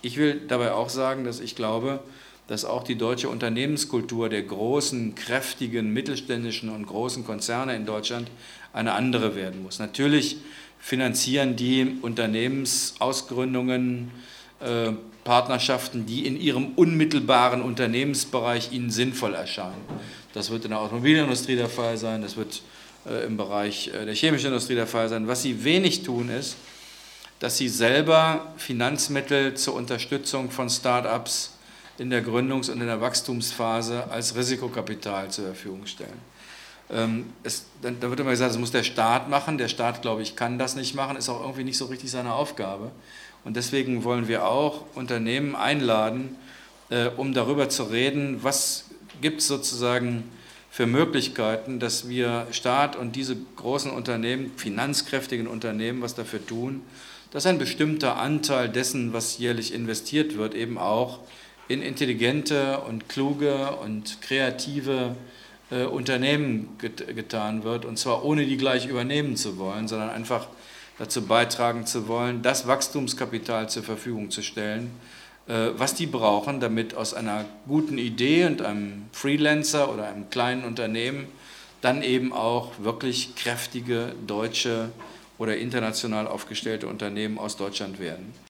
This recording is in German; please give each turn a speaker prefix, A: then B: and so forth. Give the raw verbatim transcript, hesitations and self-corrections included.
A: Ich will dabei auch sagen, dass ich glaube, dass auch die deutsche Unternehmenskultur der großen, kräftigen, mittelständischen und großen Konzerne in Deutschland eine andere werden muss. Natürlich finanzieren die Unternehmensausgründungen äh, Partnerschaften, die in ihrem unmittelbaren Unternehmensbereich ihnen sinnvoll erscheinen. Das wird in der Automobilindustrie der Fall sein, das wird äh, im Bereich äh, der chemischen Industrie der Fall sein. Was sie wenig tun ist, dass sie selber Finanzmittel zur Unterstützung von Start-ups in der Gründungs- und in der Wachstumsphase als Risikokapital zur Verfügung stellen. Ähm, es, dann, da wird immer gesagt, das muss der Staat machen. Der Staat, glaube ich, kann das nicht machen, ist auch irgendwie nicht so richtig seine Aufgabe. Und deswegen wollen wir auch Unternehmen einladen, äh, um darüber zu reden, was gibt es sozusagen für Möglichkeiten, dass wir Staat und diese großen Unternehmen, finanzkräftigen Unternehmen, was dafür tun, dass ein bestimmter Anteil dessen, was jährlich investiert wird, eben auch in intelligente und kluge und kreative äh, Unternehmen get getan wird, und zwar ohne die gleich übernehmen zu wollen, sondern einfach dazu beitragen zu wollen, das Wachstumskapital zur Verfügung zu stellen, äh, was die brauchen, damit aus einer guten Idee und einem Freelancer oder einem kleinen Unternehmen dann eben auch wirklich kräftige deutsche oder international aufgestellte Unternehmen aus Deutschland werden.